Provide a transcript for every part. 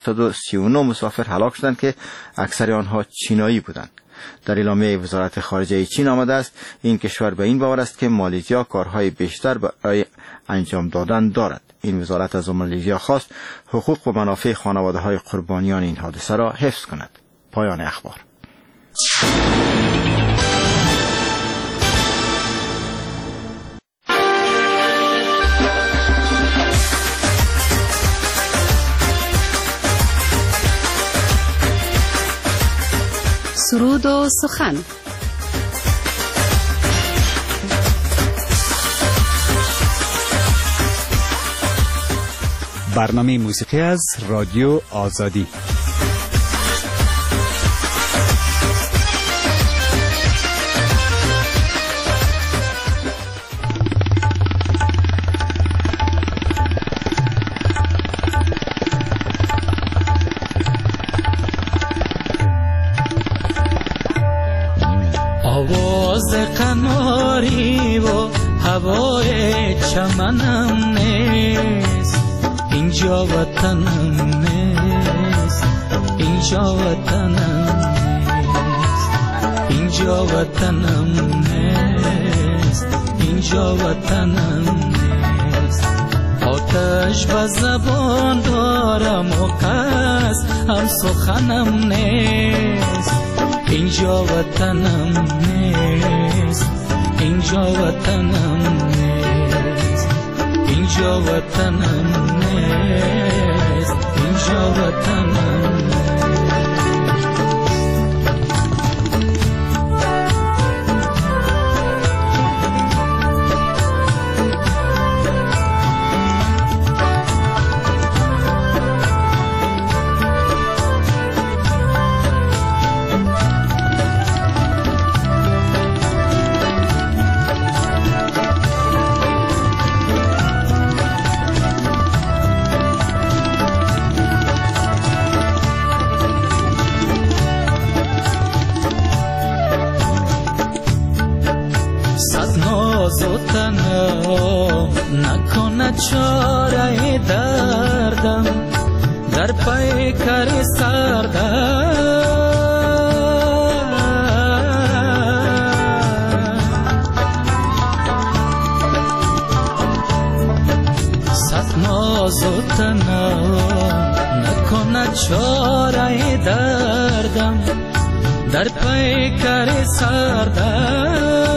39 مسافر هلاک شدند که اکثر آنها چینایی بودند. در اعلامیه وزارت خارجه چین آمده است این کشور به این باور است که مالزیا کارهای بیشتر برای انجام دادن دارد. این وزارت از مالزیا خواست حقوق و منافع خانواده‌های قربانیان این حادثه را حفظ کند. پایان اخبار. سرود و سخن. برنامه موسیقی از رادیو آزادی. آواز قناری و هوای چمنم نیست، اینجا وطنم نیست، اینجا وطنم نیست، اینجا وطنم نیست، اینجا وطنم نیست. آتش و زبان دارم و کس هم سخنم نیست، اینجا وطنم نیست، اینجا وطنم نیست، اینجا وطنم نیست، اینجا وطنم نیست. نکنه چاره دردم در پیکر سردم، صد ناز و تنم نکنه چاره دردم در پیکر سردم.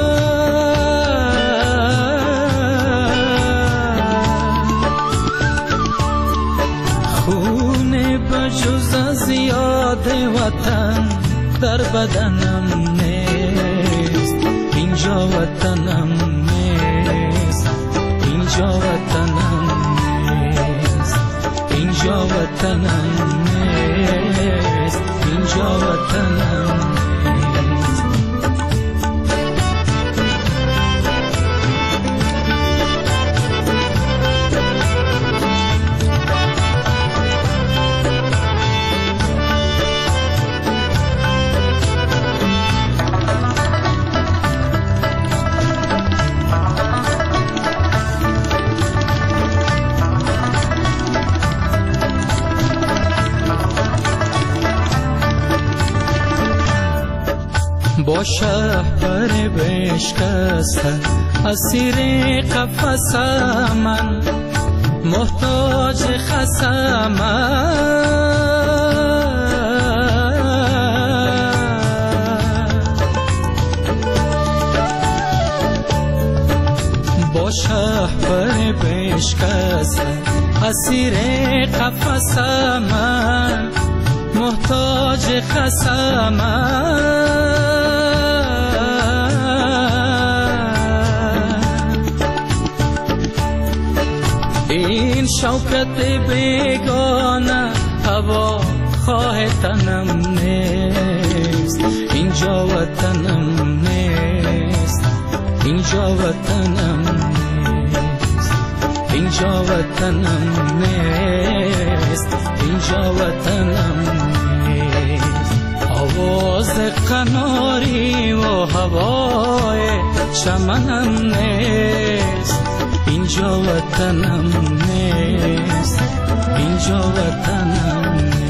بجز از یاد وطن در بدنم نیست، اینجا وطنم نیست، اینجا وطنم نیست، اینجا وطنم نیست، اینجا وطنم نیست. با شهر بشکسته اسیر قفس من، محتاج خسم با شهر بشکسته اسیر قفس من، محتاج خسم این شوکت بیگانه هوا خواه تنم نیست، اینجا وطنم نیست، اینجا وطنم نیست، اینجا وطنم نیست، اینجا وطنم نیست. آواز قناری و هوای چمنم نیست، اینجا وطنم نیست، اینجا وطنم نیست.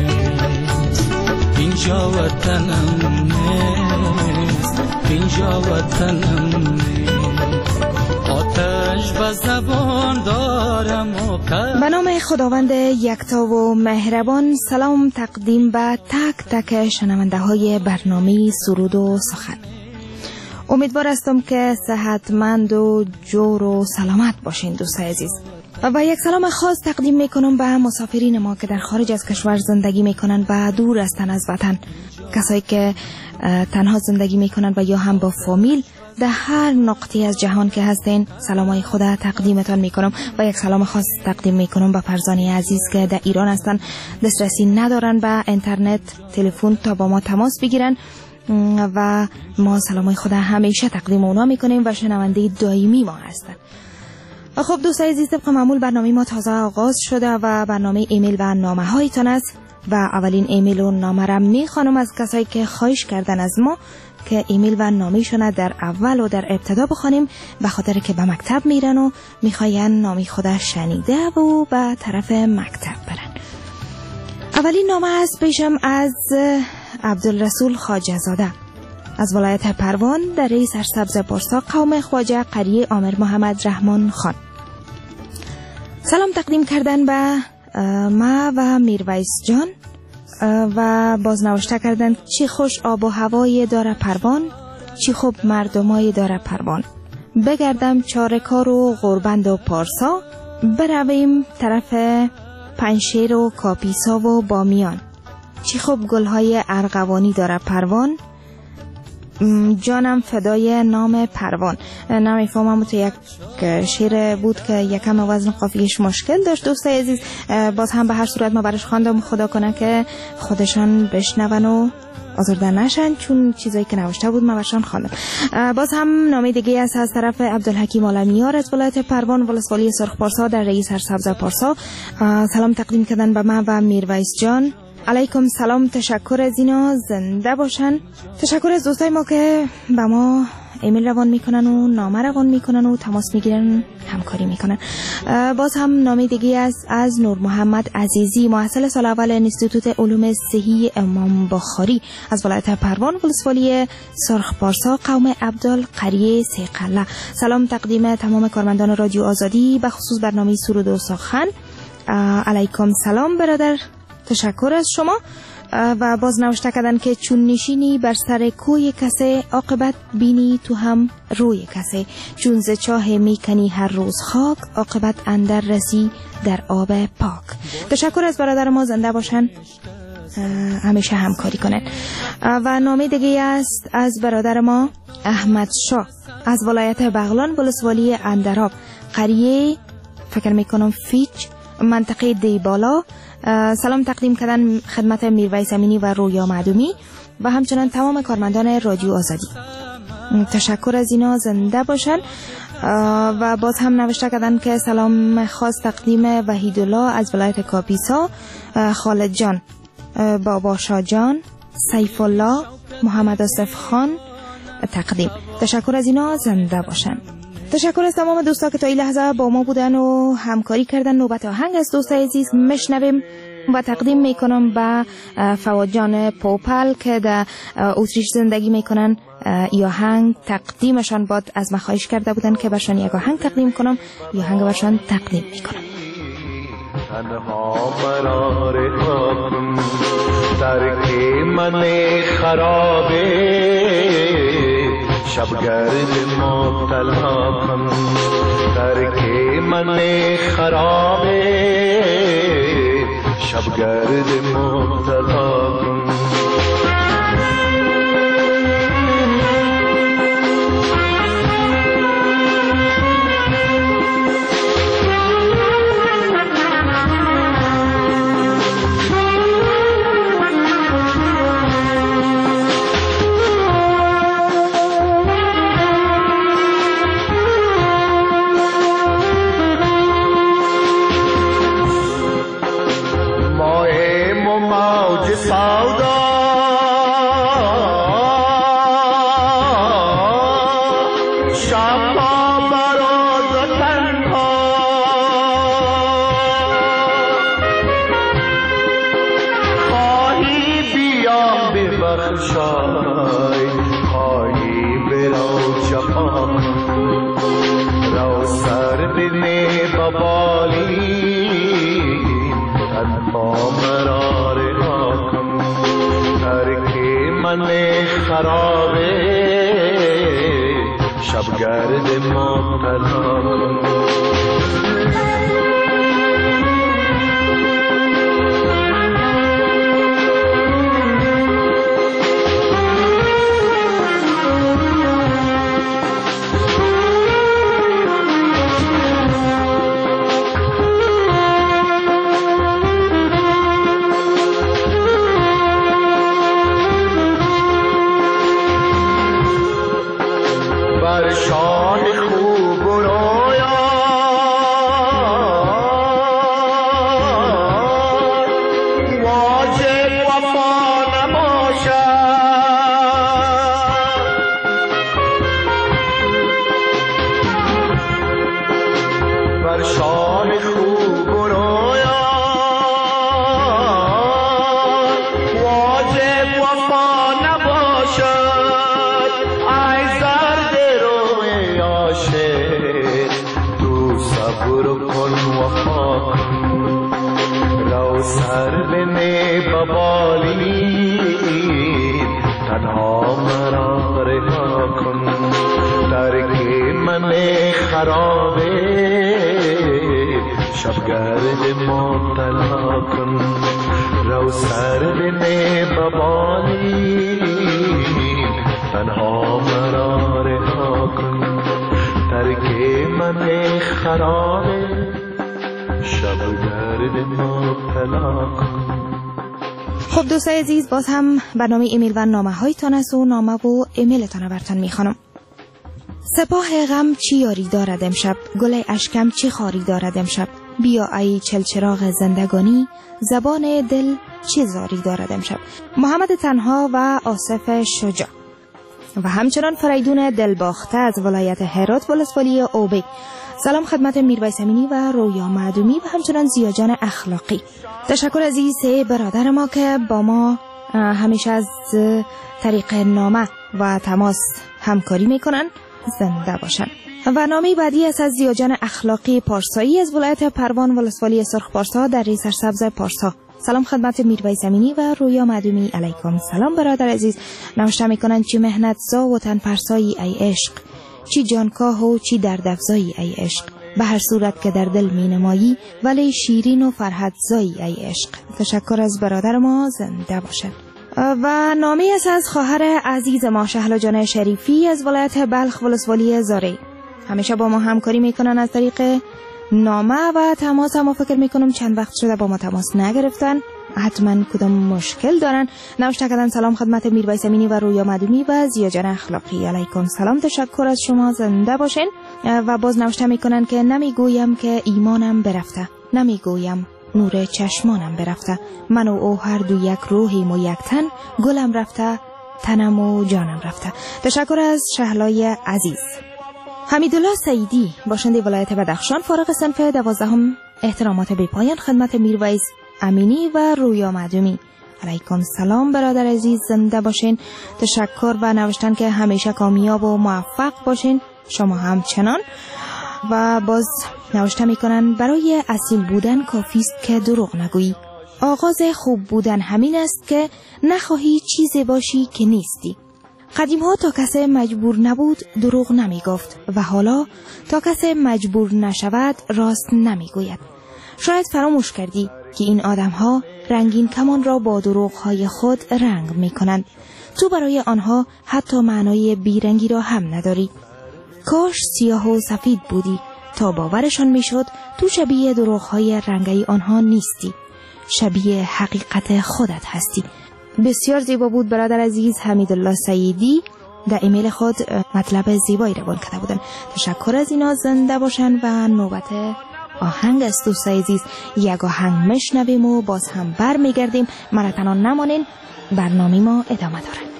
اینجا وطنم نیست، اینجا وطنم نیست. آتش به زبان دارم و به نام خداوند یکتا و مهربان. سلام تقدیم به تک تک شنونده های برنامه سرود و سخن. امیدوار هستم که صحتمند و جور و سلامت باشین دوستای عزیز. و یک سلام خاص تقدیم میکنم به مسافرین ما که در خارج از کشور زندگی میکنن و دور هستن از وطن، کسایی که تنها زندگی میکنن و یا هم با فامیل. در هر نقطه از جهان که هستین سلامای خدا تقدیمتان میکنم و یک سلام خاص تقدیم میکنم به فرزانه عزیز که در ایران هستن، دسترسی ندارن به اینترنت، تلفن تا با ما تماس بگیرن و ما سلامای خدا همیشه تقدیم اونا میکنیم و شنونده دائمی ما هستن. خب دوستای عزیز، طبق معمول برنامه ما تازه آغاز شده و برنامه ایمیل و نامه هایتان است و اولین ایمیل و نامه را میخوانم از کسایی که خواهش کردن از ما که ایمیل و نامه‌شون در اول و در ابتدا بخوانیم، به خاطر که به مکتب میرن و میخواین نامی خدا شنیده و به طرف مکتب برن. اولین نامه از پیشم از عبدالرسول خواجه زاده از ولایت پروان در ری سرسبز پارسا، قوم خواجه قریه آمر محمد رحمان خان. سلام تقدیم کردن به ما و میرویس جان و بازنوشته کردن چی خوش آب و هوایی داره پروان، چی خوب مردمای داره پروان. بگردم چارکار و غربند و پارسا، برویم طرف پنشیر و کاپیسا و بامیان. چی خوب گلهای ارغوانی داره پروان، جانم فدای نام پروان. نمیفهمم، تو یک شعر بود که یکم وزن قافیه‌اش مشکل داشت دوستای عزیز. باز هم به هر صورت ما برش خواندم، خدا کنه که خودشان بشنون و آزرده نشن، چون چیزایی که نوشته بود ما برشان خواندم. باز هم نامه دیگه است از طرف عبدالحکیم عالمیار از ولایت پروان، ولسوالی سرخ پارسا در ری سرسبز پارسا. سلام تقدیم کردن به ما و میرویس جان. علیکم سلام، تشکر از اینا، زنده باشن. تشکر از دوستای ما که به ما ایمیل روان میکنن و نامه روان میکنن و تماس میگیرن، همکاری میکنن. باز هم نامه دیگه است از نور محمد عزیزی، محصل سال اول انستیتوت علوم صحی امام بخاری از ولایت پروان، ولسوالی سرخ پارسا، قوم عبدال قریه سیقله. سلام تقدیم تمام کارمندان رادیو آزادی، به خصوص برنامه سرود و سخن. علیکم سلام برادر، تشکر از شما. و باز نوشته کردن که چون نشینی بر سر کوی کسی، عاقبت بینی تو هم روی کسی. چون ز چاه میکنی هر روز خاک، عاقبت اندر رسی در آب پاک. تشکر از برادر ما، زنده باشن، همیشه همکاری کنن. و نامه دیگه است از برادر ما احمد شاه از ولایت بغلان، ولسوالی اندراب، قریه فکر میکنم فیچ، منطقه دیبالا. سلام تقدیم کردن خدمت میرویس امینی و رویا معدومی و همچنان تمام کارمندان رادیو آزادی. تشکر از اینا، زنده باشن. و باز هم نوشته کردن که سلام خاص تقدیم وحیدالله از ولایت کاپیسا، خالد جان، بابا شاه جان، سیف الله، محمد آصف خان تقدیم. تشکر از اینا، زنده باشن. تشکر از تمام دوستا که تا این لحظه با ما بودن و همکاری کردن. نوبت آهنگ از دوستای عزیز میشنویم و تقدیم میکنم به فواد جان پوپل که در اتریش زندگی میکنن. یا آهنگ تقدیمشان باد از ما خواهش کرده بودن که برشان یک آهنگ تقدیم کنم، یا آهنگ برشان تقدیم میکنم. تنها مرار کن ترک من خرابه، شبگرد مبتلا کن ترک من خرابه، شبگرد مبتلا کن. بخشای خواهی برو جفا رو سر بینی ببالی تنها مرا رها کن ترک من خرابه شبگرد مبتلا کن شبگرد مبتلا کن رو سر بینی ببالی تنها مرا رها کن ترک من خرابه شبگرد مبتلا کن. خب دوستای عزیز، باز هم برنامه ایمیل و نامه هایتان است و نامه و ایمیلتان برتان میخوانم. سپاه غم چی یاری دارد امشب، گل اشکم چی خاری دارد امشب، بیا ای چلچراغ زندگانی، زبان دل چی زاری دارد امشب. محمد تنها و آصف شجاع و همچنان فریدون دلباخته از ولایت هرات ولسوالی اوبی. سلام خدمت میرویس امینی و رویا معدومی و همچنان زیاجان اخلاقی. تشکر از این سه برادر ما که با ما همیشه از طریق نامه و تماس همکاری میکنن. زنده باشن. و نامه بعدی از زیاجان اخلاقی پارسایی از ولایت پروان ولسوالی سرخ پارسا در سرسبز پارسا. سلام خدمت میرویس امینی و رویا معدومی. علیکم سلام برادر عزیز. نوشته میکنن چی مهنت زا و تن فرسایی ای عشق، چی جانکاه و چی درد افزایی ای عشق، به هر صورت که در دل می نمایی ولی شیرین و فرحت زایی ای عشق. تشکر از برادر ما. زنده باشد. و نامه است از خواهر عزیز ما شهلا جان شریفی از ولایت بلخ ولسوالی زاری. همیشه با ما همکاری میکنن از طریق نامه و تماس. اما فکر میکنم چند وقت شده با ما تماس نگرفتن، حتما کدام مشکل دارن. نوشته کردن سلام خدمت میرویس امینی و رویا معدومی و زیاجان اخلاقی. علیکم سلام. تشکر از شما. زنده باشین. و باز نوشته میکنن که نمیگویم که ایمانم برفته، نمیگویم نور چشمانم برفته، من و او هر دو یک روحیم و یک تن، گلم رفته تنم و جانم رفته. تشکر از شهلای عزیز. حمیدالله سعیدی باشنده ولایت بدخشان فارغ صنف 12 احترامات بی پایان خدمت میرویس امینی و رویا معدومی. علیکم سلام برادر عزیز. زنده باشین. تشکر و نوشتن که همیشه کامیاب و موفق باشین. شما همچنان. و باز نوشته میکنن برای اصیل بودن کافی است که دروغ نگویی. آغاز خوب بودن همین است که نخواهی چیزی باشی که نیستی. قدیم ها تا کسی مجبور نبود دروغ نمی گفت و حالا تا کسی مجبور نشود راست نمی گوید. شاید فراموش کردی که این آدم ها رنگین کمان را با دروغ های خود رنگ می کنند. تو برای آنها حتی معنای بیرنگی را هم نداری. کاش سیاه و سفید بودی تا باورشان می شد تو شبیه دروغ های رنگی آنها نیستی، شبیه حقیقت خودت هستی. بسیار زیبا بود برادر عزیز. حمیدالله سعیدی در ایمیل خود مطلب زیبایی روان کرده بودن. تشکر از اینا. زنده باشن. و نوبت آهنگ است دوستای عزیز. یک آهنگ مشنویم و باز هم بر میگردیم. مرتنا نمانین، برنامه ما ادامه داره.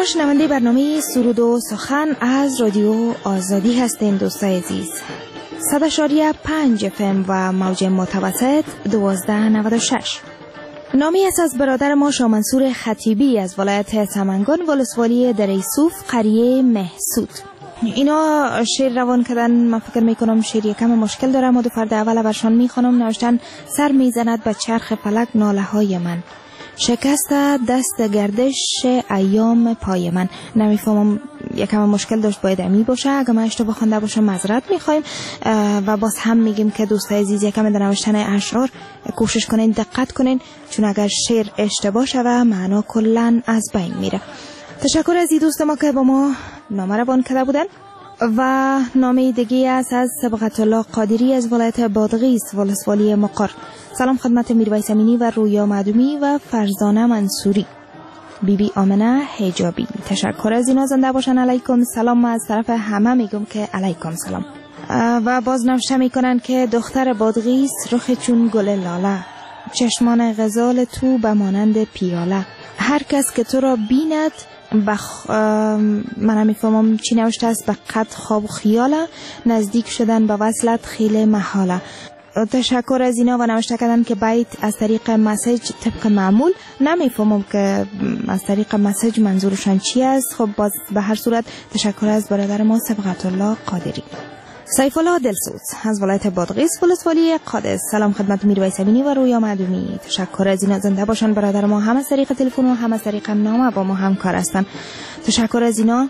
شما شنونده برنامه سرود و سخن از رادیو آزادی هستین دوستای عزیز. 100.5 FM و موج متوسط 1296. نامی است از برادر ما شاه منصور خطیبی از ولایت سمنگان ولسوالی دریسوف قریه محسود. اینا شعر روان کردن. من فکر میکنم شعر یکم مشکل داره. ما دو فرد اول برشان میخونم. نوشتن سر میزند به چرخ فلک ناله های من، شکست دست گردش ایام پای من. نمیفهمم، یکم مشکل داشت، باید امی باشه. اگه من اشتباه خوانده باشم معذرت میخوایم و باز هم میگیم که دوستای عزیز یکم در نوشتن اشعار کوشش کنین، دقت کنین، چون اگر شعر اشتباه شوه معنا کلا از بین میره. تشکر از این دوست ما که با ما نامه روان کرده بودن. و نامه دیگه است از صبغت الله قادری از ولایت بادغیس ولسوالی مقر. سلام خدمت میرویس امینی و رویا معدومی و فرزانه منصوری. بیبی آمنه حجابی. تشکر از اینا. زنده باشن. علیکم سلام. ما از طرف همه میگم که علیکم سلام. و باز نوشته میکنن که دختر بادغیس رخ چون گل لاله، چشمان غزال تو بمانند پیاله، هر کس که تو را بیند من نمیفهمم چی نوشته است، به قد خواب و خیاله، نزدیک شدن به وصلت خیلی محاله. تشکر از اینا. و نوشته کردن که بیت از طریق مسیج طبق معمول. نمیفهمم که از طریق مسیج منظورشان چی است. خب باز به هر صورت تشکر از برادر ما صبغت الله قادری. سیف الله دلسوز از ولایت بادغیس ولسوالی قادس. سلام خدمت میرویس امینی و رویا معدومی. تشکر از اینا. زنده باشن برادر ما. هم از طریق تلفن و هم از طریق نامه با ما همکار هستن. تشکر از اینا.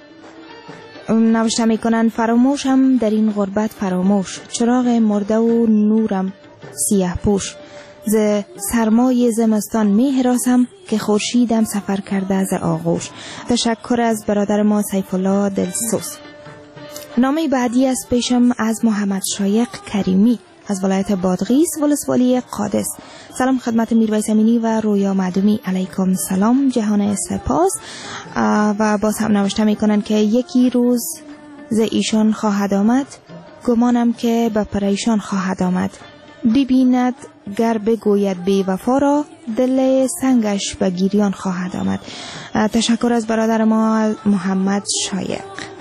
نوشته میکنن فراموشم در این غربت فراموش، چراغ مرده و نورم سیاه پوش، ز سرمای زمستان می هراسم که خورشیدم سفر کرده از آغوش. تشکر از برادر ما سیف الله دلسوز. نامه بعدی از پیشم از محمد شایق کریمی از ولایت بادغیس ولسوالی قادس. سلام خدمت میرویس امینی و رویا معدومی. علیکم سلام، جهان سپاس. و باز هم نوشته میکنن که یکی روز ز ایشان خواهد آمد، گمانم که به پریشان خواهد آمد، ببیند گر بگوید بی وفا را، دل سنگش به گریان خواهد آمد. تشکر از برادر ما محمد شایق.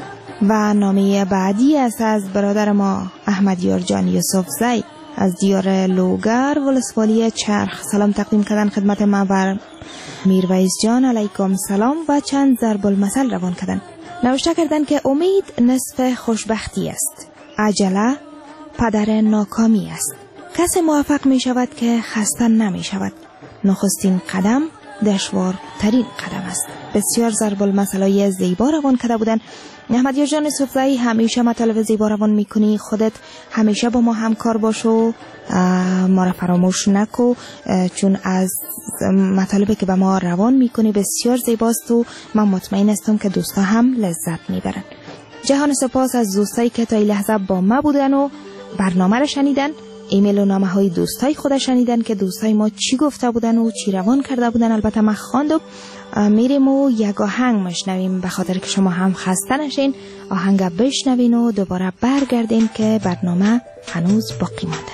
و نامه بعدی است از برادر ما احمد یارجان یوسف زی از دیار لوگر ولسوالی چرخ. سلام تقدیم کردن خدمت ما بر میرویس جان. علیکم سلام. و چند ضرب المثل روان کردن. نوشته کردن که امید نصف خوشبختی است، عجله پدر ناکامی است، کسی موفق می شود که خسته نمی شود، نخستین قدم دشوار ترین قدم است. بسیار ضرب المثلای زیبا روان کرده بودن. احمد یارجان صفایی همیشه مطالب زیبا روان میکنی. خودت همیشه با ما همکار باش و ما را فراموش نکو، چون از مطالبی که با ما روان میکنی بسیار زیباست و من مطمئن هستم که دوستا هم لذت میبرن. جهان سپاس از دوستایی که تا این لحظه با ما بودن و برنامه را شنیدن. ایمیل و نامه های دوستای خود شنیدن که دوستای ما چی گفته بودن و چی روان کرده بودن. البته من خواندم. میریم و یک آهنگ مشنویم به خاطر که شما هم خسته نشین. آهنگ بشنوین و دوباره برگردین که برنامه هنوز باقی مانده.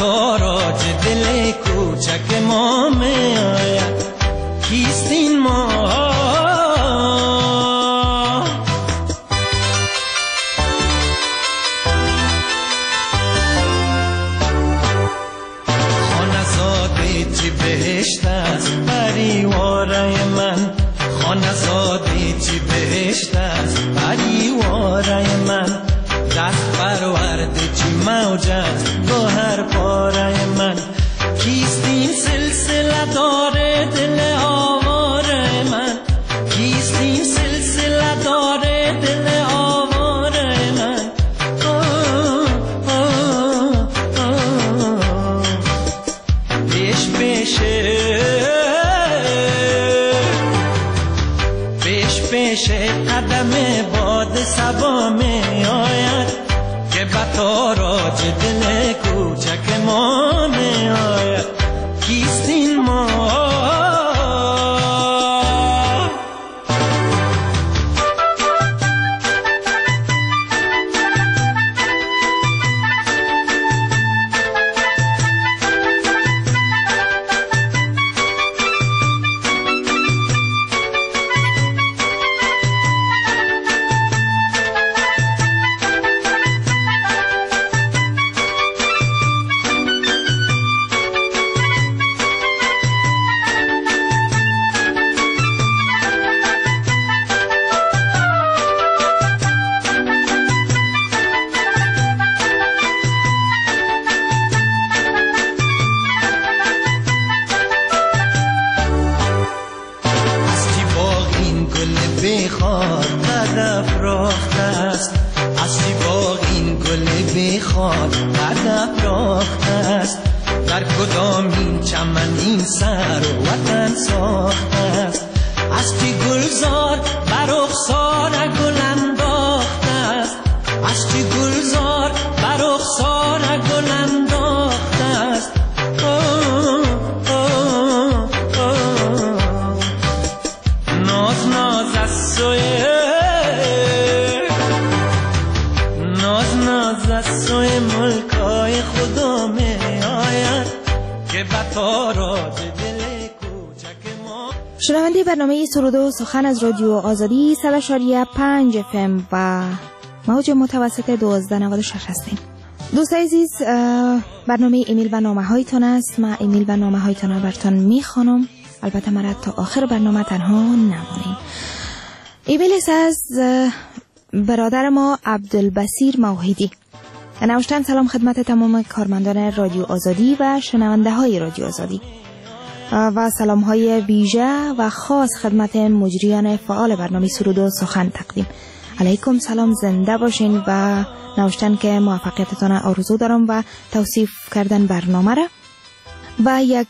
تاراج دل کوچک ما می آید کیست این ما خانزاده چی بهشت است پریواره من خانزاده چی بهشت است پریواره من دست پرورده چی موج است گوهر پاره من کیست این سلسله داره دل آواره من کیست این سلسله داره دل آواره من پیش پیشه قدم باد صبا می آید که به تاراج دل کوچک ما می آید کیست این ما در کدام این چمن این سر وطن ساخته است از چی گلزار بر رخسار گل انداخته است از چی گلزار بر رخسار گل انداخته است ناز ناز از سوی ناز ناز از سوی ملکای خدا می آید که به تاراج دل کوچک ما. شنونده برنامه سرود و سخن از رادیو آزادی 100.5 FM و موج متوسط 1296 هستیم. دوستان عزیز، برنامه ایمیل و نامه هایتان است. من ایمیل و نامه هایتان رو براتون میخوانم. البته مرا تا آخر برنامه تنها نمانیم. ایمیل است از برادر ما عبدالبصیر موحدی. نوشتن سلام خدمت تمام کارمندان رادیو آزادی و شنونده های رادیو آزادی و سلام های ویژه و خاص خدمت مجریان فعال برنامه سرود و سخن تقدیم. علیکم سلام، زنده باشین و نوشتن که موفقیتتان آرزو دارم و توصیف کردن برنامه را و یک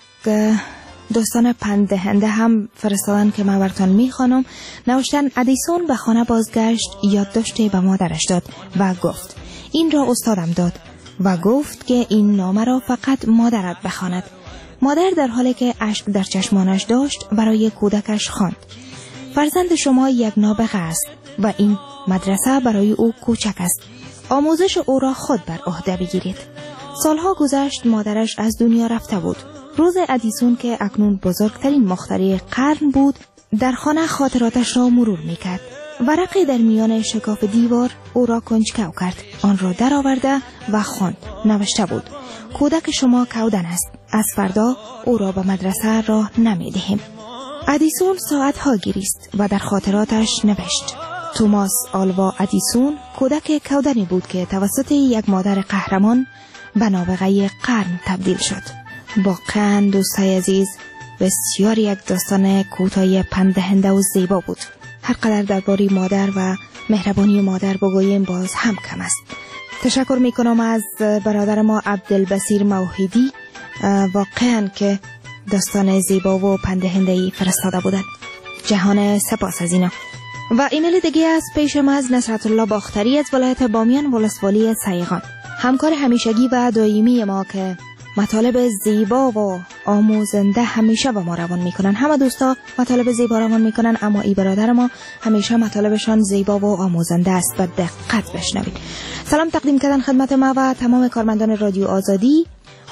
دوستان پندهنده هم فرستادن که من براتون میخوانم. نوشتن ادیسون به خانه بازگشت، یادداشتی به مادرش داد و گفت این را استادم داد و گفت که این نامه را فقط مادرت بخواند. مادر در حالی که اشک در چشمانش داشت برای کودکش خواند فرزند شما یک نابغه است و این مدرسه برای او کوچک است. آموزش او را خود بر عهده بگیرید. سالها گذشت، مادرش از دنیا رفته بود. روز ادیسون که اکنون بزرگترین مخترع قرن بود در خانه خاطراتش را مرور میکرد. ورقی در میان شکاف دیوار او را کنجکاو کرد. آن را درآورده و خواند. نوشته بود کودک شما کودن است. از فردا او را به مدرسه راه نمیدهیم. ادیسون ساعتها گریست و در خاطراتش نوشت توماس آلوا ادیسون کودک کودنی بود که توسط یک مادر قهرمان به نابغه قرن تبدیل شد. واقعا دوستای عزیز بسیار یک داستان کوتاه پندهنده و زیبا بود. هر قدر درباره مادر و مهربانی مادر بگوییم باز هم کم است. تشکر میکنم از برادر ما عبدالبصیر موحدی، واقعا که داستان زیبا و پندهنده‌ای فرستاده بودند. جهان سپاس از اینا. و ایمیل دیگه از پیشم از نصرت الله باختری از ولایت بامیان ولسوالی سیغان، همکار همیشگی و دائمی ما که مطالب زیبا و آموزنده همیشه با ما روان میکنن. همه دوستا مطالب زیبا روان میکنن، اما ای برادر ما همیشه مطالبشان زیبا و آموزنده است و دقت بشنوید. سلام تقدیم کردن خدمت ما و تمام کارمندان رادیو آزادی.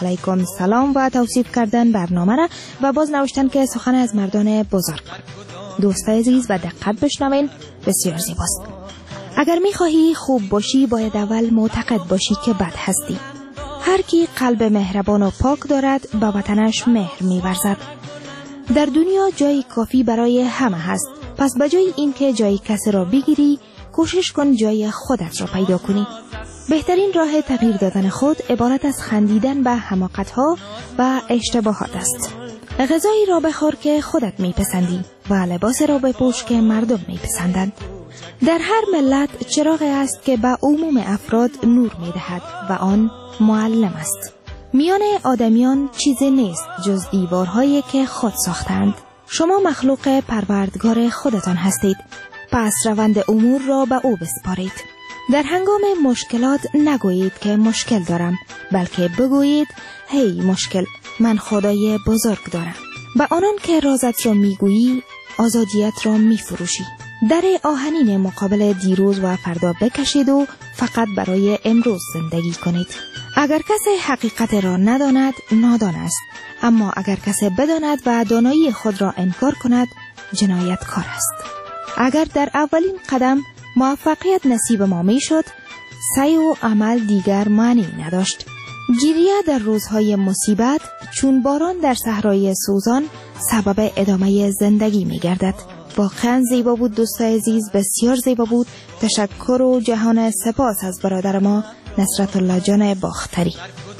علیکم سلام و توصیف کردن برنامه را و باز نوشتن که سخن از مردان بزرگ. دوست عزیز و دقت بشنوین، بسیار زیباست. اگر می‌خواهی خوب باشی باید اول معتقد باشی که بد هستی. هر کی قلب مهربان و پاک دارد به وطنش مهر می‌ورزد. در دنیا جای کافی برای همه هست، پس به جای این که جای کسی را بگیری کوشش کن جای خودت را پیدا کنی. بهترین راه تغییر دادن خود عبارت از خندیدن به حماقت‌ها و اشتباهات است. غذایی را بخور که خودت میپسندی و لباس را بپوش که مردم میپسندند. در هر ملت چراغی است که به عموم افراد نور میدهد و آن معلم است. میان آدمیان چیزی نیست جز دیوارهایی که خود ساختند. شما مخلوق پروردگار خودتان هستید، پس روند امور را به او بسپارید. در هنگام مشکلات نگویید که مشکل دارم، بلکه بگویید هی مشکل، من خدای بزرگ دارم. به آنان که رازت را میگویی آزادیت را میفروشی. در آهنین مقابل دیروز و فردا بکشید و فقط برای امروز زندگی کنید. اگر کسی حقیقت را نداند نادان است، اما اگر کسی بداند و دانایی خود را انکار کند جنایتکار است. اگر در اولین قدم موفقیت نصیب ما می شد، سعی و عمل دیگر معنی نداشت. گریه در روزهای مصیبت چون باران در صحرای سوزان سبب ادامه زندگی می گردد. واقعا زیبا بود دوست عزیز، بسیار زیبا بود. تشکر و جهان سپاس از برادر ما نصرت الله جان باختری.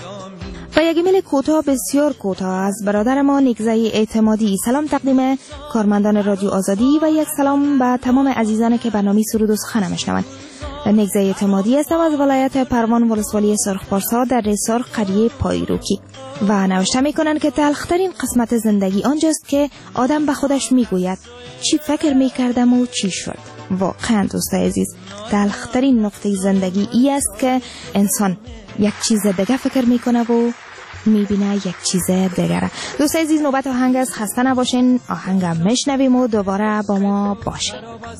و یک ایمیل کوتاه، بسیار کوتاه، از برادر ما نگزه اعتمادی. سلام تقدیم کارمندان رادیو آزادی و یک سلام به تمام عزیزانی که برنامه سرود و سخن میشنوند. نگزه اعتمادی هستم از ولایت پروان، ولسوالی سرخپارسا در ریسار قریه پایروکی. و نوشته میکنن که تلخترین قسمت زندگی آنجاست که آدم به خودش میگوید چی فکر میکردم و چی شد. واقعا دوست عزیز، تلخترین نقطه زندگی ای است که انسان یک چیز دیگه فکر میکنه و میبینه یک چیز دیگره. دوست عزیز، نوبت آهنگ است، خسته نباشین. آهنگم میشنویم و دوباره با ما باشین.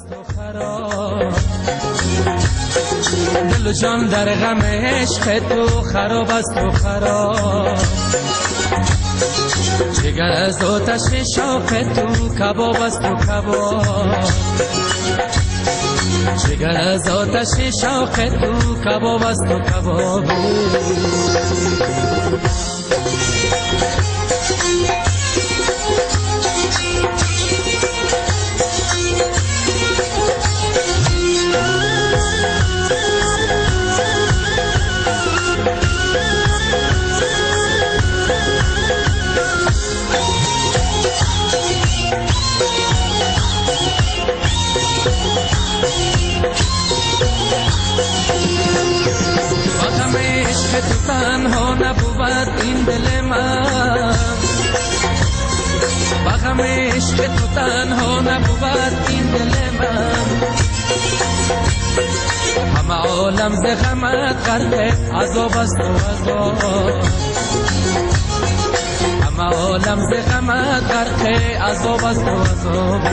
دل و جان در غم عشق تو خراب است و خراب، جگر از آتش شوق تو کباب است و کباب، جگر از آتش شوق تو کباب است و کباب. تو تنها نبود این دل من، بغم عشق تو تنها نبود این دل من، همه عالم ز غمت غرق عذاب است و عذاب، همه عالم ز غمت غرق عذاب است و عذاب.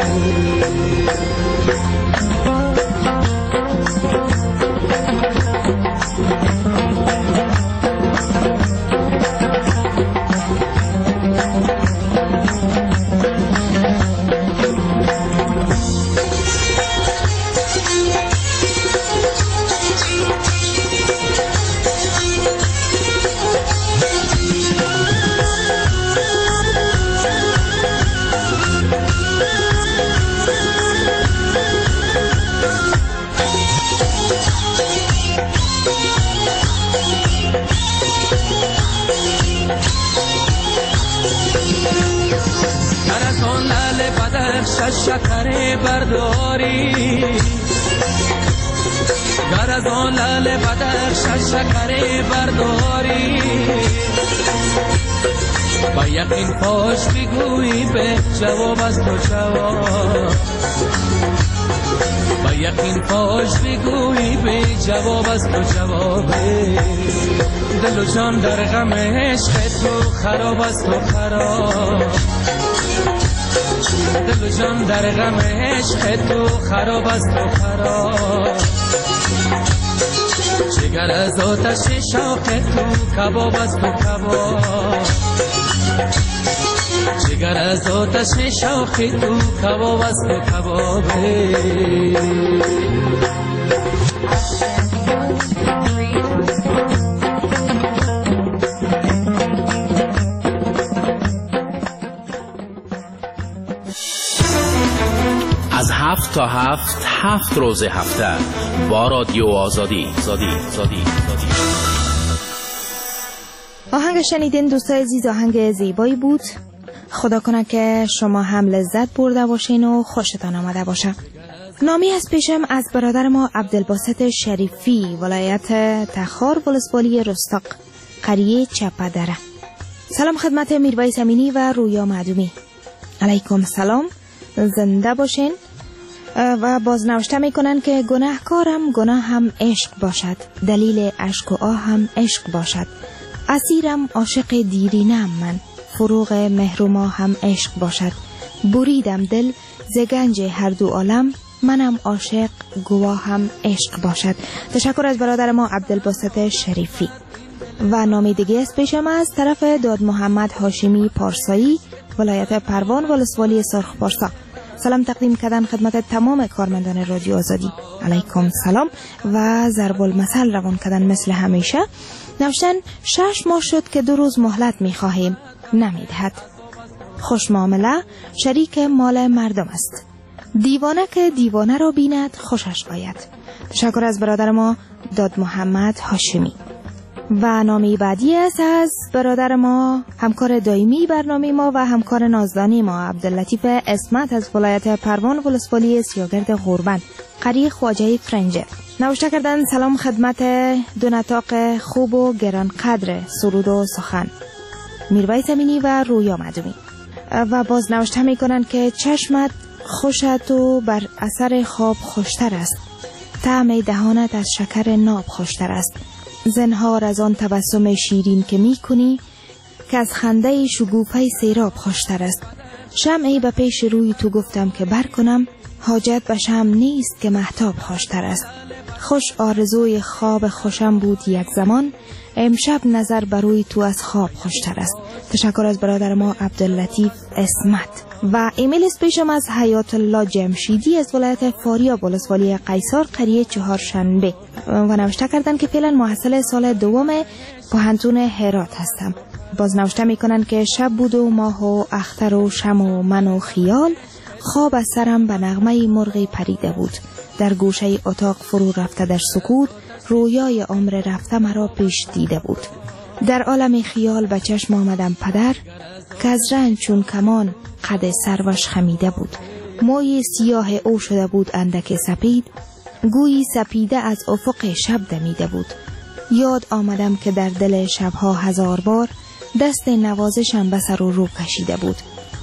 شکر برداری گر از آن لعل بدخش شکر برداری، با یقین پاش بگویی به جواب است و جواب، با یقین پاش بگویی به جواب است و جواب. دل و جان در غم عشق تو خراب است و خراب، دل و جان در غم عشق تو خراب است و خراب، جگر از آتش شوق تو کباب است تو کباب جگر از آتش شوق تو کباب است تو کباب از 7 تا 7 روز هفته با رادیو آزادی. آهنگ شنیدین دوستای عزیز، آهنگ زیبایی بود. خدا کنه که شما هم لذت برده باشین و خوشتان آمده باشه. نامی از پیشم از برادر ما عبدالباسط شریفی، ولایت تخار، ولسوالی رستاق، قریه چپدره. سلام خدمت میرویس امینی و رویا معدومی. علیکم سلام، زنده باشین. و بازنوشته میکنن که گناهکارم گناه هم عشق باشد، دلیل عشق و آه هم عشق باشد. اسیرم عاشق دیرینم من، فروغ مهرما هم عشق باشد. بریدم دل ز گنج هر دو عالم، منم عاشق گواه هم عشق باشد. تشکر از برادر ما عبدالباسط شریفی. و نام دیگه از پیشم از طرف داد محمد هاشمی پارسایی، ولایت پروان، ولسوالی سرخ پارسا. سلام تقدیم کردن خدمت تمام کارمندان رادیو آزادی. علیکم سلام و ضرب المثل روان کردن مثل همیشه. نوشتن 6 ماه شد که 2 روز مهلت میخواهیم، نمیدهد. خوش معامله شریک مال مردم است، دیوانه که دیوانه را بیند خوشش آید. تشکر از برادر ما داد محمد هاشمی. و نامی بعدی است از برادر ما، همکار دائمی برنامه ما و همکار نازدانی ما، عبداللطیف اسمت از ولایت پروان، ولسوالی سیاگرد غربن، قریه خواجه فرنجه. نوشته کردن سلام خدمت دو نطاق خوب و گرانقدر سرود و سخن، میرویس امینی و رویا معدومی. و باز نوشته میکنن که چشمت خوشت و بر اثر خواب خوشتر است، طعم دهانت از شکر ناب خوشتر است. زنهار از آن تبسم شیرین که می کنی، که از خنده شگوفه سیراب خوشتر است. شمعی به پیش روی تو گفتم که بر کنم، حاجت به شمع نیست که مهتاب خوشتر است. خوش آرزوی خواب خوشم بود یک زمان، امشب نظر بر روی تو از خواب خوشتر است. تشکر از برادر ما عبداللطیف اسمت. و ایمیل پیشم از حیات الله جمشیدی از ولایت فاریاب، ولسوالی قیصر، قریه چهارشنبه. و نوشته کردن که فعلا محصل سال دوم کهنتون هرات هستم. باز نوشته میکنن که شب بود و ماه و اختر و شم و من و خیال، خواب از سرم به نغمه مرغی پریده بود. در گوشه اتاق فرو رفته در سکوت، رویای عمر رفته مرا پیش دیده بود. در عالم خیال به چشم آمدم پدر، که از رنج چون کمان قد سروش خمیده بود. موی سیاه او شده بود اندک سپید، گویی سپیده از افق شب دمیده بود. یاد آمدم که در دل شبها 1000 بار دست نوازشم به سر و رو کشیده بود.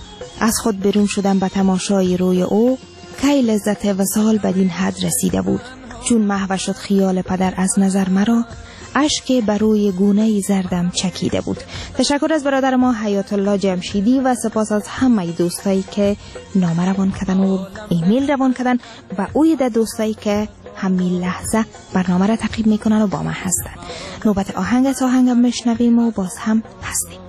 از خود برون شدم به تماشای روی او، کی لذت وصال بدین حد رسیده بود. چون محو شد خیال پدر از نظر مرا، اشک بر روی گونه زردم چکیده بود. تشکر از برادر ما حیات الله جمشیدی و سپاس از همه دوستایی که نامه روان کردن و ایمیل روان کردن و اوید دوستایی که همین لحظه برنامه را تعقیب میکنن و با ما هستن. نوبت آهنگم میشنویم و باز هم هستیم.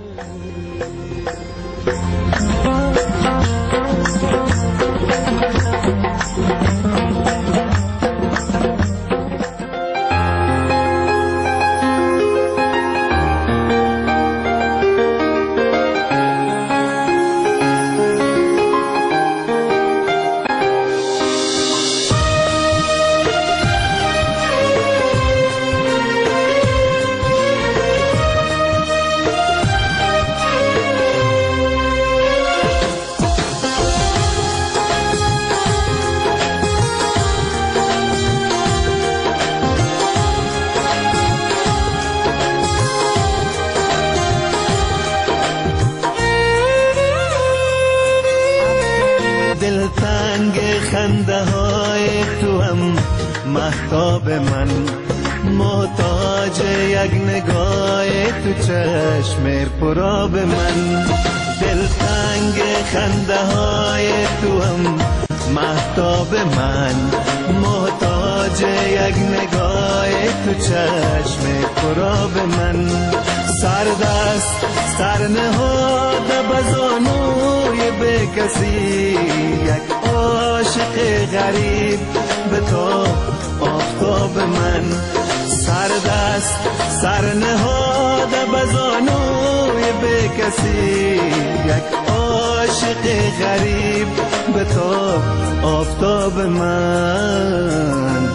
خنده های تو هم مهتاب من، محتاج یک نگاه تو چشم پراب من. دلتنگ خنده های تو هم مهتاب من، محتاج محتاج یک نگاه تو چشم پرآب من. سردست سر نهاده بزانوی به کسی، یک عاشق غریب به تو آفتاب من. سردست سر نهاده بزانوی به کسی، یک عاشق غریب به تو آفتاب من.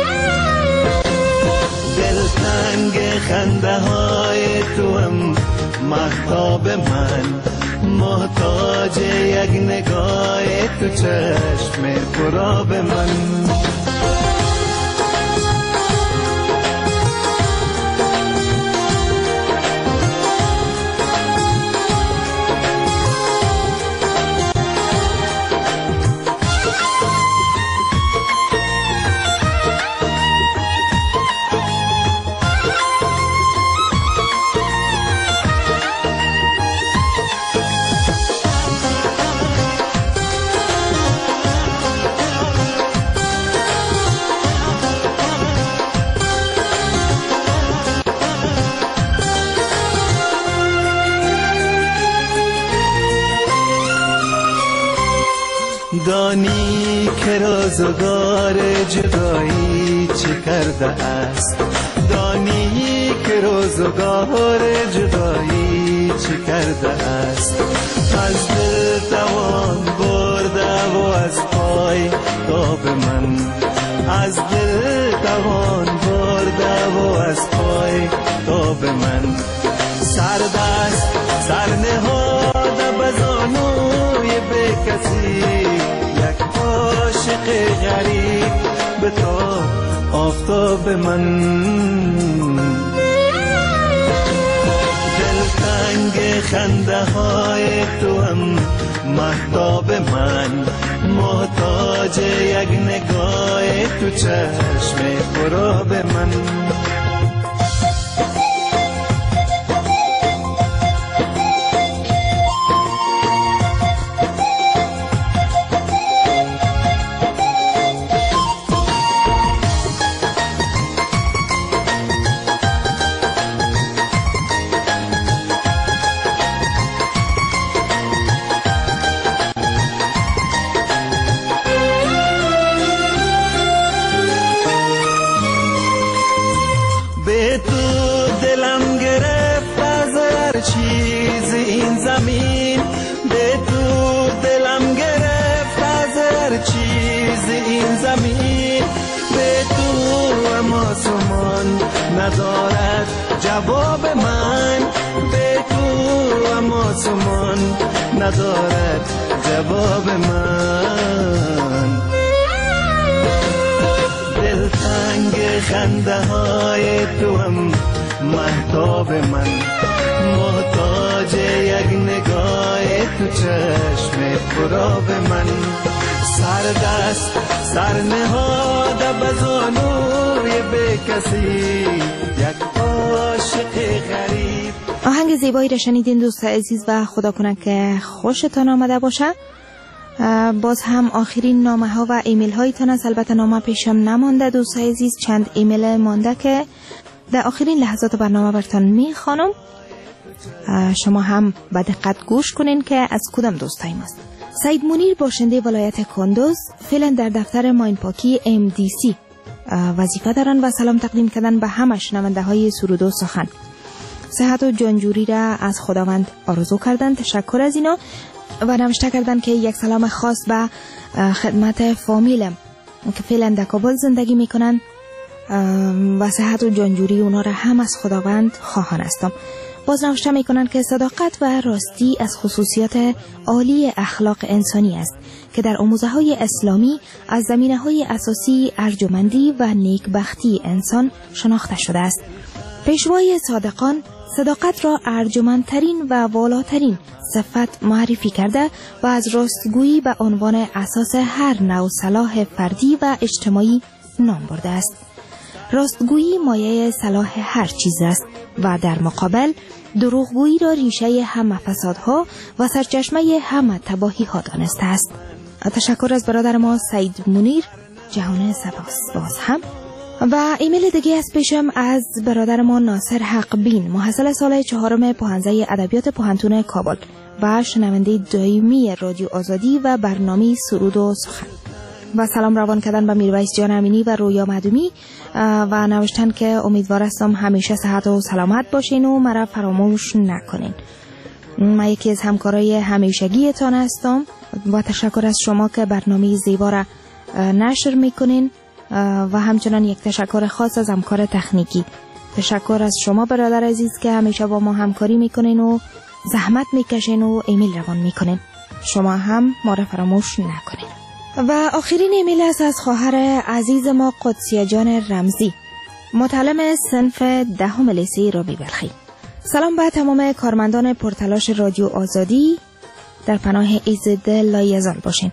دلتنگ خنده های تو هم مهتاب من، محتاج یک نگاه تو چشم پرآب من. دانی که روزگار جدایی چه کرده است، دانی که روزگار جدایی چه کرده است. از دل توان برده و از پای تاب من، از دل توان برده و از پای تاب من. سردست سر نهاده بزانوی به کسی، یک عاشق غریب به تو آفتاب من. دلتنگ خنده های تو هم مهتاب من، محتاج یک نگاه تو چشم پرآب من. ندارد جواب من، به تو اما سمان ندارد جواب من. دلتنگ خنده های تو هم مهتاب من، محتاج یک نگاه تو چشم پرآب من. سردست سر نهاده بزانوی به کسی، یک عاشق غریب. آهنگ زیبایی را شنیدین دوست عزیز و خدا کنه که خوشتان آمده باشه. باز هم آخرین نامه ها و ایمیل هایتان است. البته نامه پیشم نمانده دوست عزیز، چند ایمیل مانده که در آخرین لحظات برنامه براتون میخوانم. شما هم به دقت گوش کنین که از کدام دوستای ماست. سید منیر باشنده ولایت کندوز فعلا در دفتر ماینپاکی MDC وظیفه دارن و سلام تقدیم کردن به همه شنونده های سرود و سخن. صحت و جانجوری را از خداوند آرزو کردن. تشکر از اینا و نوشته کردن که یک سلام خاص به خدمت فامیلم که فعلا در کابل زندگی میکنن و صحت و جانجوری اونا را هم از خداوند خواهان هستم. باز نوشته میکنن که صداقت و راستی از خصوصیات عالی اخلاق انسانی است که در آموزه های اسلامی از زمینه های اساسی ارجمندی و نیکبختی انسان شناخته شده است. پیشوای صادقان صداقت را ارجمندترین و والاترین صفت معرفی کرده و از راستگویی به عنوان اساس هر نوع صلاح فردی و اجتماعی نام برده است. راستگویی مایه صلاح هر چیز است و در مقابل دروغگویی را ریشه همه فسادها و سرچشمه همه تباهی ها دانسته است. تشکر از برادر ما سید منیر جهان سپاس باز هم. و ایمیل دیگه از پیشم از برادر ما ناصر حق بین، محصل سال 4 پوهنځی ادبیات پوهنتون کابل و شنونده دائمی رادیو آزادی و برنامه سرود و سخن. و سلام روان کردن به میرویس جان امینی و رویا معدومی و نوشتن که امیدوار هستم همیشه صحت و سلامت باشین و مرا فراموش نکنین. من یکی از همکارای همیشگی تان هستم و تشکر از شما که برنامه زیبا را نشر میکنین و همچنان یک تشکر خاص از همکار تکنیکی. تشکر از شما برادر عزیز که همیشه با ما همکاری میکنین و زحمت میکشین و ایمیل روان میکنین. شما هم ما را فراموش نکنین. و آخرین ایمیل است از خواهر عزیز ما قدسیه جان رمزی، متعلم صنف 10 لیسه رابی بلخی. سلام به تمام کارمندان پرتلاش رادیو آزادی، در پناه عزت لایزال باشین.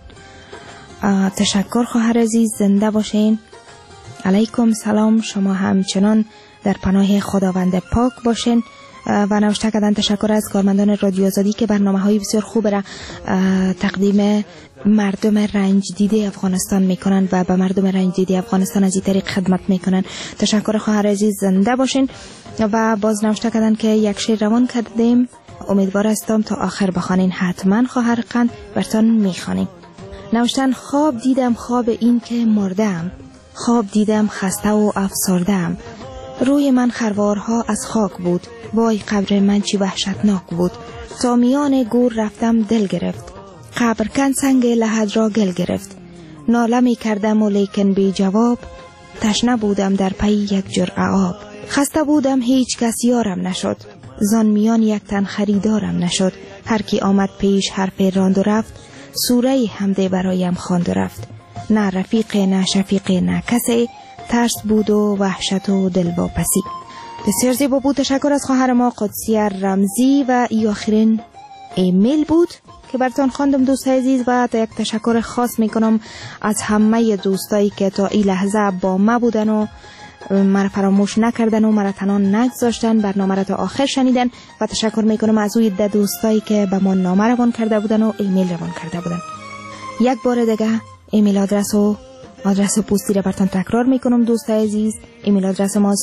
تشکر خواهر عزیز، زنده باشین. علیکم سلام، شما همچنان در پناه خداوند پاک باشین. و نوشته کردن تشکر از کارمندان رادیو آزادی که برنامه‌های بسیار خوب را تقدیم مردم رنج دیده افغانستان میکنن و به مردم رنج دیده افغانستان از این طریق خدمت میکنن. تشکر خواهر عزیز، زنده باشین. و باز نوشته کردن که یک شعر روان کردیم، امیدوار هستم تا آخر بخوانین. حتما خواهر قند برتان میخوانیم. نوشتن خواب دیدم، خواب این که مردم، خواب دیدم خسته و افسردم، روی من خروارها از خاک بود، وای قبر من چی وحشتناک بود، تا میان گور رفتم دل گرفت، قبرکن سنگ لحد را گل گرفت، ناله می کردم و لیکن بی جواب، تشنه بودم در پی یک جرعه آب، خسته بودم هیچ کس یارم نشد، زان میان یک تن خریدارم نشد، هر کی آمد پیش حرف راند و رفت، سوره حمده برایم خواند و رفت، نه رفیق نه شفیق نه کسی، ترس بود و وحشت و دلواپسی. بسیار زیبا بود. تشکر از خواهر ما قدسیه رمزی. و ای آخرین ایمیل بود که براتون خواندم دوستای عزیز. و تا یک تشکر خاص میکنم از همه دوستایی که تا این لحظه با ما بودن و مرا فراموش نکردن و مرا تنها نگذاشتن، برنامه را تا آخر شنیدن. و تشکر میکنم از اوی دوستایی که به ما نامه روان کرده بودن و ایمیل روان کرده بودن. یک بار دیگه ایمیل آدرس و پستی را براتون تکرار میکنم دوستای عزیز. ایمیل آدرس ماست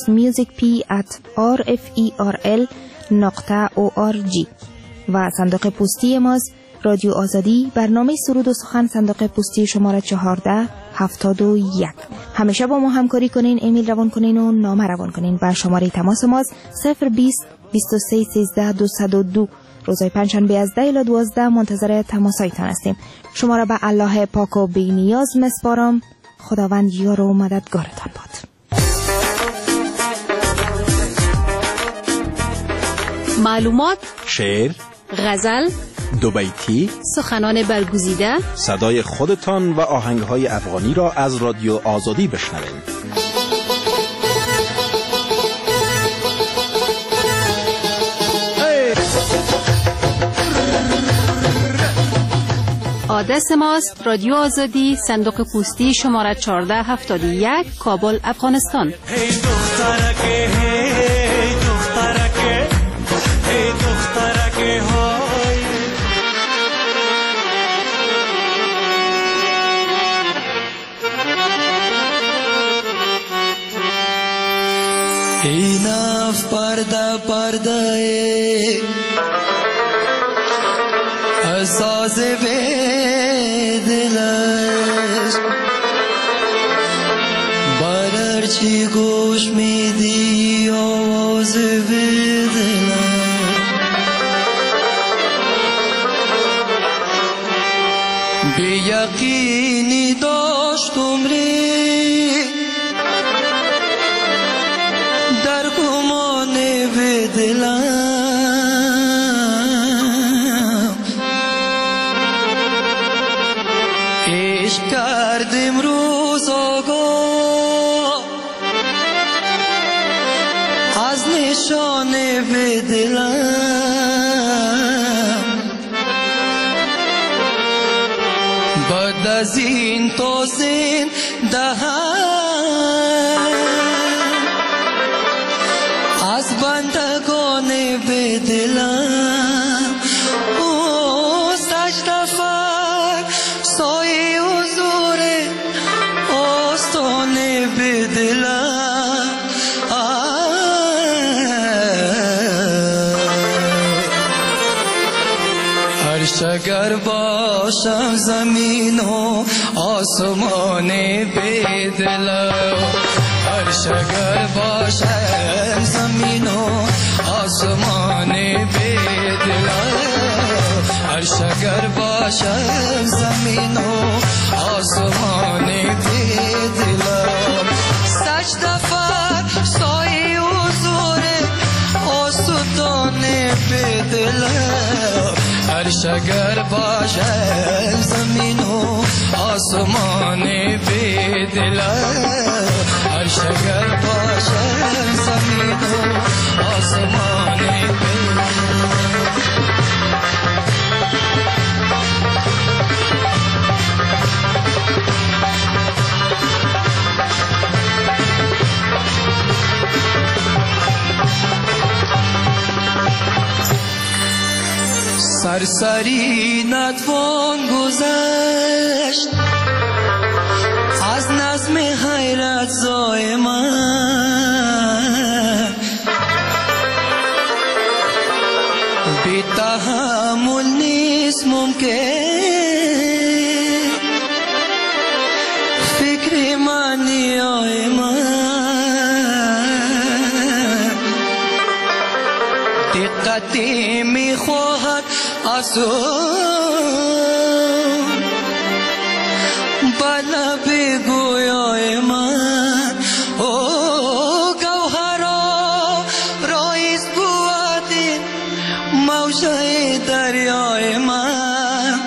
musicp@rferl.org و صندوق پستی ماست رادیو آزادی، برنامه سرود و سخن، صندوق پستی شماره 1471. همیشه با ما همکاری کنین، ایمیل روان کنین و نامه روان کنین. و شماره تماس ماست 020 23 13 202. روزهای پنجشنبه از 10 الی 12 منتظر تماسایتان هستیم. شما را به الله پاک و بی نیاز میسپارم. خداوند یار و مددگارتان باد. معلومات، شعر، غزل، دو بیتی، سخنان برگزیده، صدای خودتان و آهنگهای افغانی را از رادیو آزادی بشنوید. آدرس ماست رادیو آزادی، صندوق پستی شماره 1471، کابل، افغانستان. ای نف پرده پرده احساس به دلش برر چی گوش میدی آواز به دلش بی یقینی داشتم ری در گمان به دلم عشق کردم روز آگاه از نشان به دلم بعد از این تو زنده از بندگان به دلم او سجده فر سایه حضور او عرشگر باشم زمین و آسمان بیدل عرشگر باشم زمین و آسمان بیدل عرشگر باشم زمین و آسمان بیدل سجده فر سایه حضور آسودان بیدل عرشگر باشم زمین و آسمان بیدل عرشگر باشم زمین و آسمان بیدل سرسری نتوان گذشت از نظم حیرت زای من بی تحمل نیست ممکن فکر معنی آی من دقتی می خواهد افسون بلا بگویای من او گوهرا رایز بودی موجه دریای من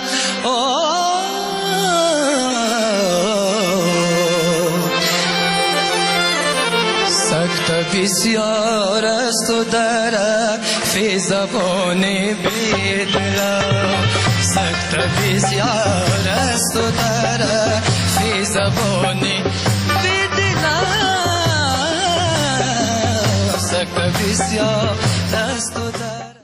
سخت بسیار است و درک فی زبان بیدل سخت بسیار است و درک فی زبان بیدل سخت بسیار است و درک